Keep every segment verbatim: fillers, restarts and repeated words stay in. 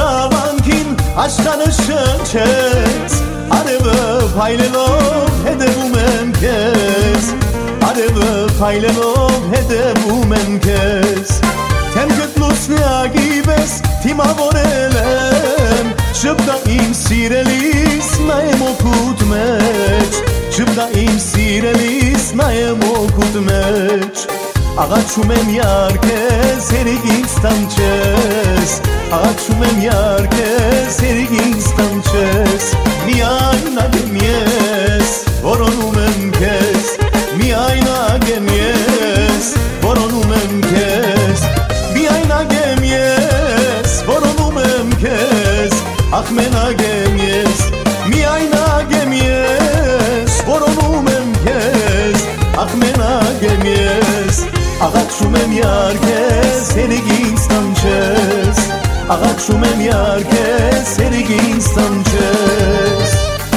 ցավանքին աշտանշան չես Արևը փայլելով հետևում եմ քեզ Արևը փայլելով հետևում եմ քեզ Թեմքդ լուսնյակի պես թիմավորել եմ Շպտա իմ սիրելիս նայեմ օգուտ մեջ Շպտա իմ սիրելիս նայեմ օգուտ մեջ Աղաչում եմ յարկես հերիգին ստանչես Աղաչում եմ յարկես հերիգին ստանչես Միայն ագեմ ես որոնում եմ քեզ Միայն ագեմ ես որոնում եմ քեզ Միայն ագեմ ես որոնում եմ քեզ Ախ մենագեմ ես Միայն ագեմ ես որոնում եմ քեզ Ախ մենագեմ ես Աղաչում եմ յարկես հերիգին ստանչես Աղաչում եմ յարկես հերիգին ստանչես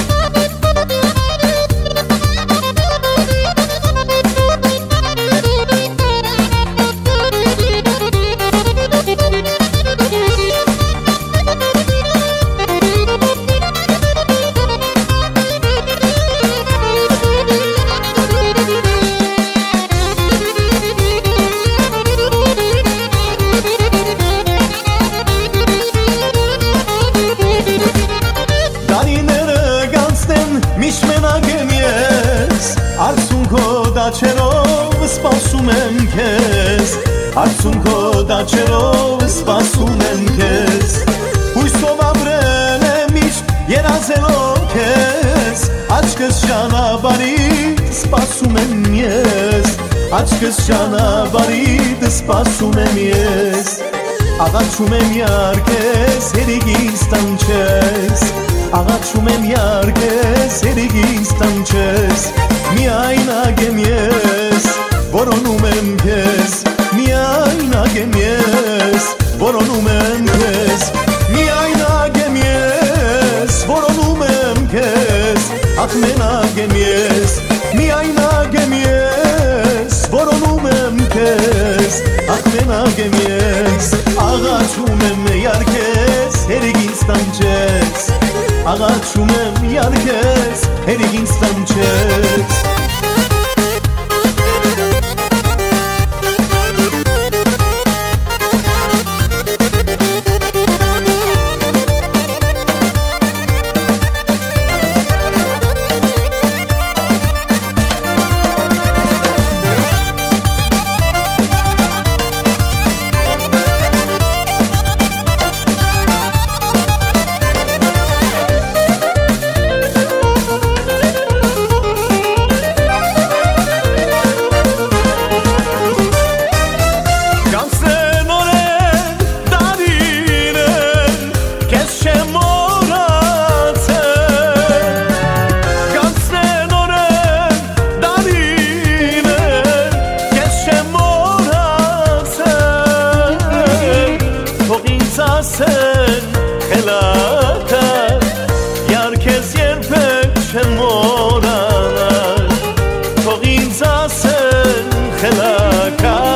Միշտ մենագեմ ես Արցունքո դաչերով սպասում եմ քեզ Արցունքո դաչերով սպասում եմ քեզ Հույսով ապրել եմ միշտ երազելով քեզ Աչքս ճանապարհիդ սպասում եմ ես Աչքս ճանապարհիդ սպասում եմ ես Աղաչում եմ յարկես հերիգին ստանչես Աղաչում եմ յարկես հերիգին ստանչես Միայն ագեմ ես որոնում եմ քեզ Միայն ագեմ ես որոնում եմ քեզ Միայն ագեմ ես որոնում եմ քեզ Ախ մենագեմ ես Միայն ագեմ ես որոնում եմ քեզ Ախ մենագեմ ես Աղաչում եմ յարկես հերիգին ստանչես Աղաչում եմ յարկես հերիգին ստանչես Ասեն խելակար Յարկես երբեք չեմ մորանար Թող ինձ ասեն խելակար